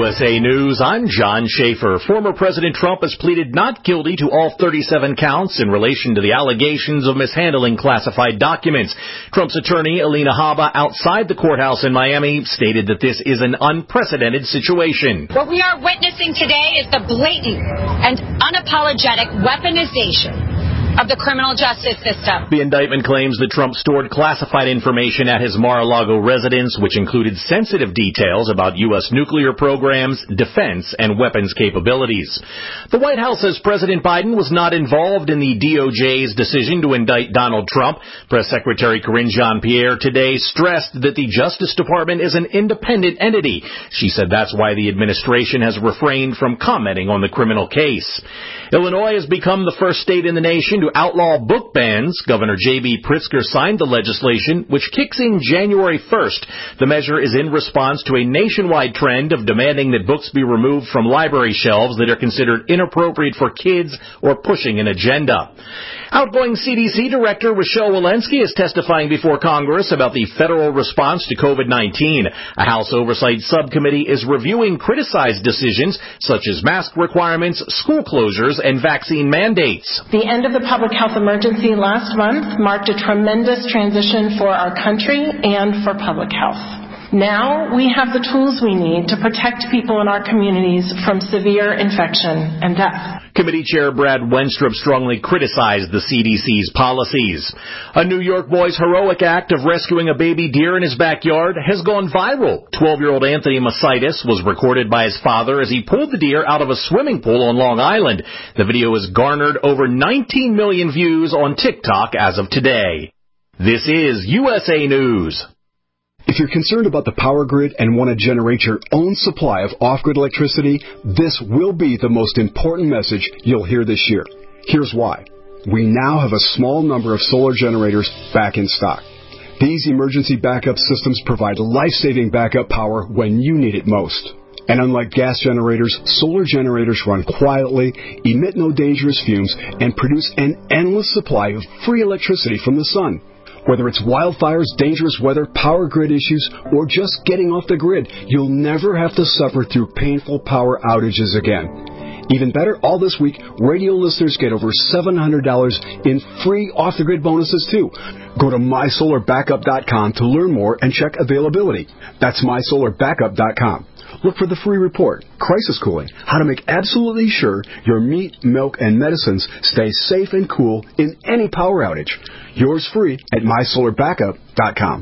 USA News, I'm John Schaefer. Former President Trump has pleaded not guilty to all 37 counts in relation to the allegations of mishandling classified documents. Trump's attorney, Alina Habba, outside the courthouse in Miami, stated that this is an unprecedented situation. What we are witnessing today is the blatant and unapologetic weaponization of the criminal justice system. The indictment claims that Trump stored classified information at his Mar-a-Lago residence, which included sensitive details about U.S. nuclear programs, defense, and weapons capabilities. The White House says President Biden was not involved in the DOJ's decision to indict Donald Trump. Press Secretary Karine Jean-Pierre today stressed that the Justice Department is an independent entity. She said that's why the administration has refrained from commenting on the criminal case. Illinois has become the first state in the nation to outlaw book bans. Governor J.B. Pritzker signed the legislation, which kicks in January 1st. The measure is in response to a nationwide trend of demanding that books be removed from library shelves that are considered inappropriate for kids or pushing an agenda. Outgoing CDC Director Rochelle Walensky is testifying before Congress about the federal response to COVID-19. A House Oversight Subcommittee is reviewing criticized decisions such as mask requirements, school closures, and vaccine mandates. The end of the public health emergency last month marked a tremendous transition for our country and for public health. Now we have the tools we need to protect people in our communities from severe infection and death. Committee Chair Brad Wenstrup strongly criticized the CDC's policies. A New York boy's heroic act of rescuing a baby deer in his backyard has gone viral. 12-year-old Anthony Masitis was recorded by his father as he pulled the deer out of a swimming pool on Long Island. The video has garnered over 19 million views on TikTok as of today. This is USA News. If you're concerned about the power grid and want to generate your own supply of off-grid electricity, this will be the most important message you'll hear this year. Here's why. We now have a small number of solar generators back in stock. These emergency backup systems provide life-saving backup power when you need it most. And unlike gas generators, solar generators run quietly, emit no dangerous fumes, and produce an endless supply of free electricity from the sun. Whether it's wildfires, dangerous weather, power grid issues, or just getting off the grid, you'll never have to suffer through painful power outages again. Even better, all this week, radio listeners get over $700 in free off-the-grid bonuses, too. Go to mysolarbackup.com to learn more and check availability. That's mysolarbackup.com. Look for the free report, Crisis Cooling, how to make absolutely sure your meat, milk, and medicines stay safe and cool in any power outage. Yours free at mysolarbackup.com.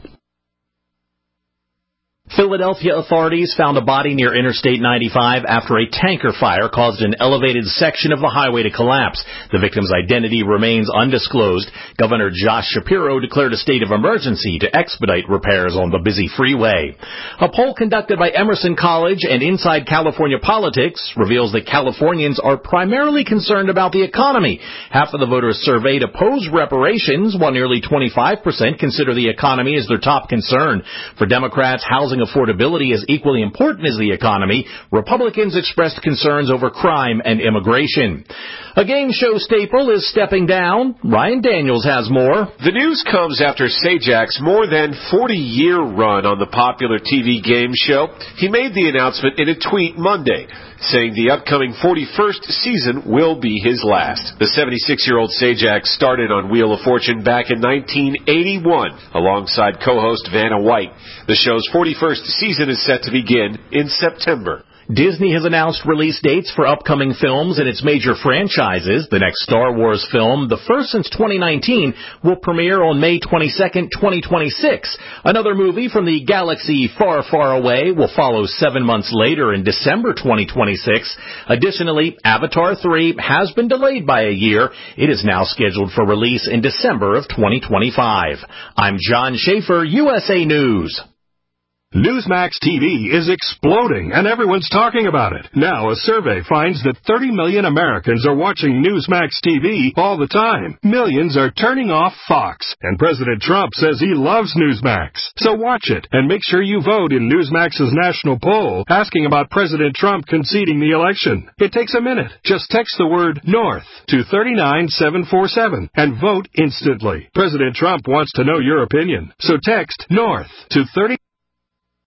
Philadelphia authorities found a body near Interstate 95 after a tanker fire caused an elevated section of the highway to collapse. The victim's identity remains undisclosed. Governor Josh Shapiro declared a state of emergency to expedite repairs on the busy freeway. A poll conducted by Emerson College and Inside California Politics reveals that Californians are primarily concerned about the economy. Half of the voters surveyed oppose reparations, while nearly 25% consider the economy as their top concern. For Democrats, housing affordability is equally important as the economy. Republicans expressed concerns over crime and immigration. A game show staple is stepping down. Ryan Daniels has more. The news comes after Sajak's more than 40-year run on the popular TV game show. He made the announcement in a tweet Monday, saying the upcoming 41st season will be his last. The 76-year-old Sajak started on Wheel of Fortune back in 1981 alongside co-host Vanna White. The show's 41st season is set to begin in September. Disney has announced release dates for upcoming films in its major franchises. The next Star Wars film, the first since 2019, will premiere on May 22nd, 2026. Another movie from the galaxy far, far away will follow 7 months later in December 2026. Additionally, Avatar 3 has been delayed by a year. It is now scheduled for release in December of 2025. I'm John Schaefer, USA News. Newsmax TV is exploding, and everyone's talking about it. Now, a survey finds that 30 million Americans are watching Newsmax TV all the time. Millions are turning off Fox, and President Trump says he loves Newsmax. So watch it, and make sure you vote in Newsmax's national poll asking about President Trump conceding the election. It takes a minute. Just text the word NORTH to 39747 and vote instantly. President Trump wants to know your opinion, so text NORTH to 30...